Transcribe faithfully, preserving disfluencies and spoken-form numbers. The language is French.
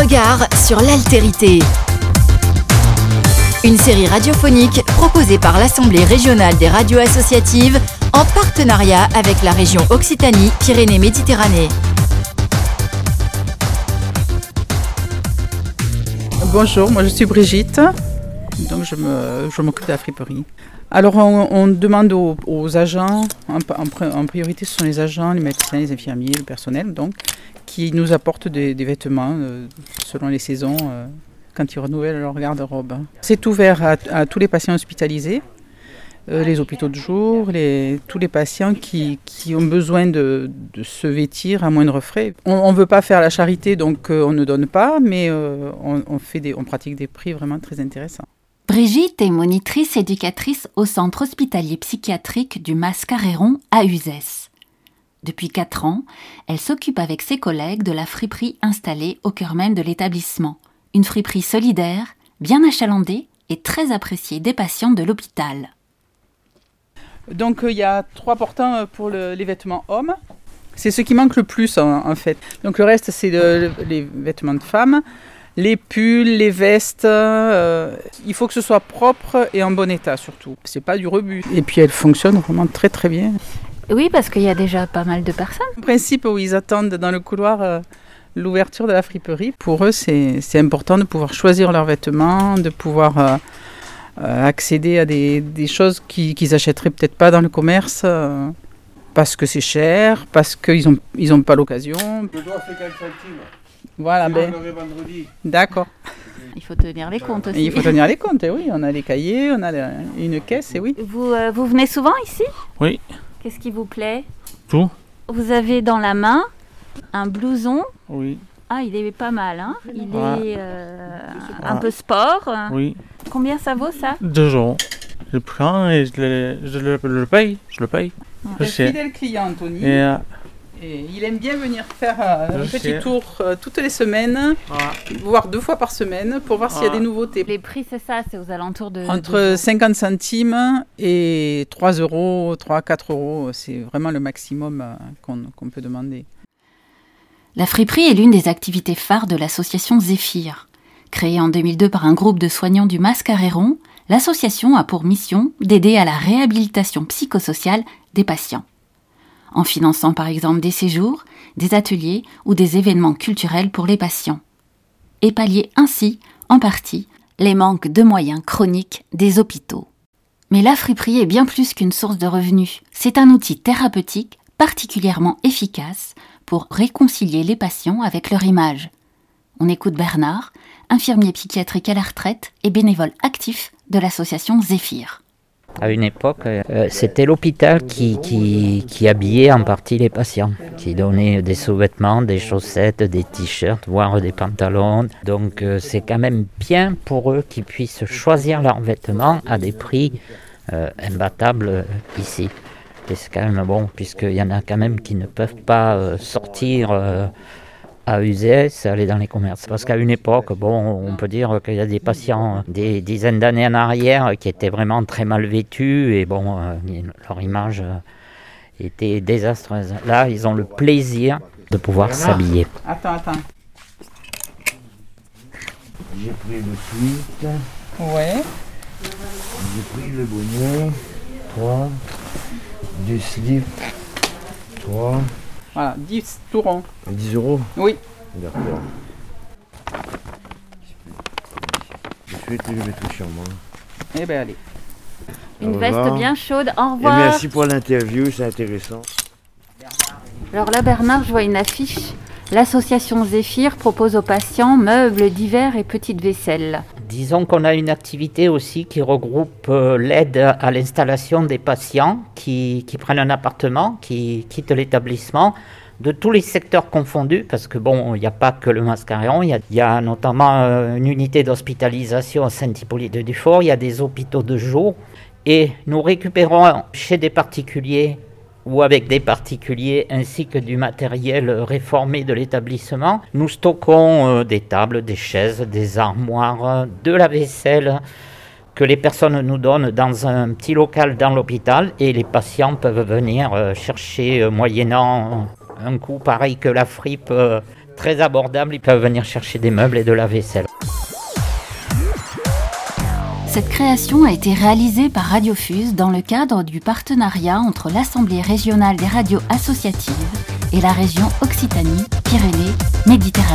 regard sur l'altérité. Une série radiophonique proposée par l'Assemblée régionale des radios associatives en partenariat avec la région Occitanie-Pyrénées-Méditerranée. Bonjour, moi je suis Brigitte, donc je, me, je m'occupe de la friperie. Alors on, on demande aux, aux agents, en, en, en priorité ce sont les agents, les médecins, les infirmiers, le personnel, donc, qui nous apportent des, des vêtements euh, selon les saisons, euh, quand ils renouvellent leur garde-robe. C'est ouvert à, à tous les patients hospitalisés, euh, les hôpitaux de jour, les, tous les patients qui, qui ont besoin de, de se vêtir à moindre frais. On ne veut pas faire la charité, donc euh, on ne donne pas, mais euh, on, on, fait des, on pratique des prix vraiment très intéressants. Brigitte est monitrice éducatrice au centre hospitalier psychiatrique du Mascareiron à Uzès. Depuis quatre ans, elle s'occupe avec ses collègues de la friperie installée au cœur même de l'établissement. Une friperie solidaire, bien achalandée et très appréciée des patients de l'hôpital. Donc il euh, y a trois portants pour le, les vêtements hommes. C'est ce qui manque le plus en, en fait. Donc le reste c'est de, les vêtements de femmes. Les pulls, les vestes, euh, il faut que ce soit propre et en bon état surtout. C'est pas du rebut. Et puis elles fonctionnent vraiment très très bien. Oui, parce qu'il y a déjà pas mal de personnes. En principe, où ils attendent dans le couloir euh, l'ouverture de la friperie. Pour eux, c'est, c'est important de pouvoir choisir leurs vêtements, de pouvoir euh, euh, accéder à des, des choses qu'ils, qu'ils achèteraient peut-être pas dans le commerce. Euh, parce que c'est cher, parce qu'ils n'ont ils ont pas l'occasion. Je dois faire quatre centimes. Voilà, ben. D'accord. Il faut tenir les comptes aussi. Et il faut tenir les comptes, et oui. On a les cahiers, on a une caisse, et oui. Vous, euh, vous venez souvent ici ? Oui. Qu'est-ce qui vous plaît ? Tout. Vous avez dans la main un blouson. Oui. Ah, il est pas mal, hein ? Il ouais. est euh, un ouais. peu sport. Oui. Combien ça vaut, ça ? Deux euros. Je le prends et je le, je le, je le paye. Je le paye. Ouais. C'est un fidèle client, Anthony. Et, euh, Et il aime bien venir faire euh, un petit sais. tour euh, toutes les semaines, ah. voire deux fois par semaine, pour voir ah. s'il y a des nouveautés. Les prix, c'est ça, c'est aux alentours de... Entre de... cinquante centimes et trois euros, trois à quatre euros, c'est vraiment le maximum euh, qu'on, qu'on peut demander. La friperie est l'une des activités phares de l'association Zéphyr. Créée en deux mille deux par un groupe de soignants du Mascareiron, l'association a pour mission d'aider à la réhabilitation psychosociale des patients, en finançant par exemple des séjours, des ateliers ou des événements culturels pour les patients, et pallier ainsi, en partie, les manques de moyens chroniques des hôpitaux. Mais la friperie est bien plus qu'une source de revenus. C'est un outil thérapeutique particulièrement efficace pour réconcilier les patients avec leur image. On écoute Bernard, infirmier psychiatrique à la retraite et bénévole actif de l'association Zéphyr. À une époque, euh, c'était l'hôpital qui, qui, qui habillait en partie les patients, qui donnait des sous-vêtements, des chaussettes, des t-shirts, voire des pantalons. Donc euh, c'est quand même bien pour eux qu'ils puissent choisir leurs vêtements à des prix euh, imbattables euh, ici. Et c'est quand même bon, puisqu'il y en a quand même qui ne peuvent pas euh, sortir euh, à Uzès, aller dans les commerces. Parce qu'à une époque, bon, on peut dire qu'il y a des patients des dizaines d'années en arrière qui étaient vraiment très mal vêtus et bon, euh, leur image euh, était désastreuse. Là, ils ont le plaisir de pouvoir s'habiller. Attends, attends. J'ai pris le sweat. Ouais. J'ai pris le bonnet. Trois. Du slip. Trois. Voilà, dix tout rond. dix euros ? Oui. D'accord. Je vais te le mettre sur moi. Eh bien, allez. Une veste bien chaude. Au revoir. Et merci pour l'interview, c'est intéressant. Alors là, Bernard, je vois une affiche. L'association Zéphyr propose aux patients meubles divers et petites vaisselles. Disons qu'on a une activité aussi qui regroupe euh, l'aide à l'installation des patients qui, qui prennent un appartement, qui quittent l'établissement, de tous les secteurs confondus, parce que bon, il n'y a pas que le Mascareiron, il y a, il y a notamment euh, une unité d'hospitalisation à Saint-Hippolyte-du-Fort, il y a des hôpitaux de jour, et nous récupérons chez des particuliers ou avec des particuliers, ainsi que du matériel réformé de l'établissement. Nous stockons euh, des tables, des chaises, des armoires, de la vaisselle que les personnes nous donnent dans un petit local dans l'hôpital et les patients peuvent venir euh, chercher euh, moyennant un coût pareil que la fripe, euh, très abordable, ils peuvent venir chercher des meubles et de la vaisselle. Cette création a été réalisée par Radiofuse dans le cadre du partenariat entre l'Assemblée régionale des radios associatives et la région Occitanie-Pyrénées-Méditerranée.